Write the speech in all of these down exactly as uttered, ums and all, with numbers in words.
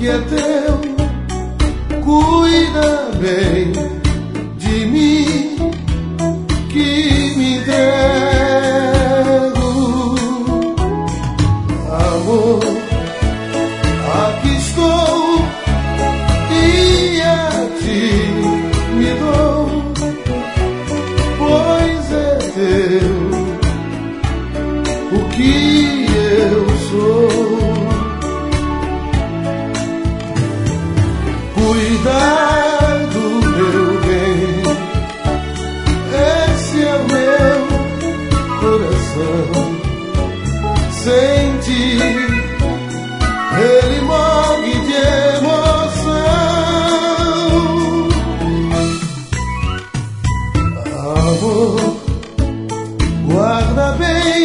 que é teu, cuida bem de mim, que me entrego. Amor, aqui estou e a ti me dou, pois é teu o que eu sou. Cuidar do meu bem, esse é o meu coração. Sem ti ele morre de emoção. Amor, guarda bem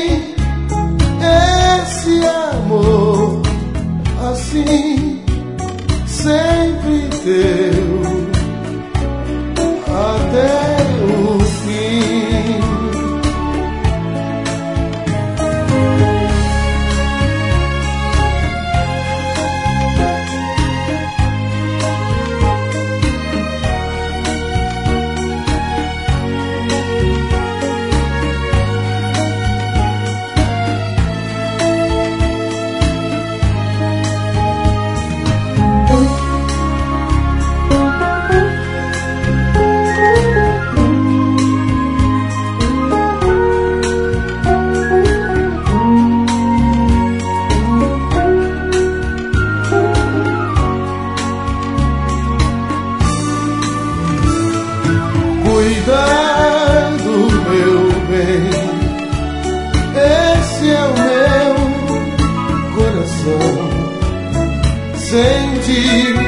esse amor assim, sempre teu até o fim. Cuidar do meu bem, esse é o meu coração. Sem ti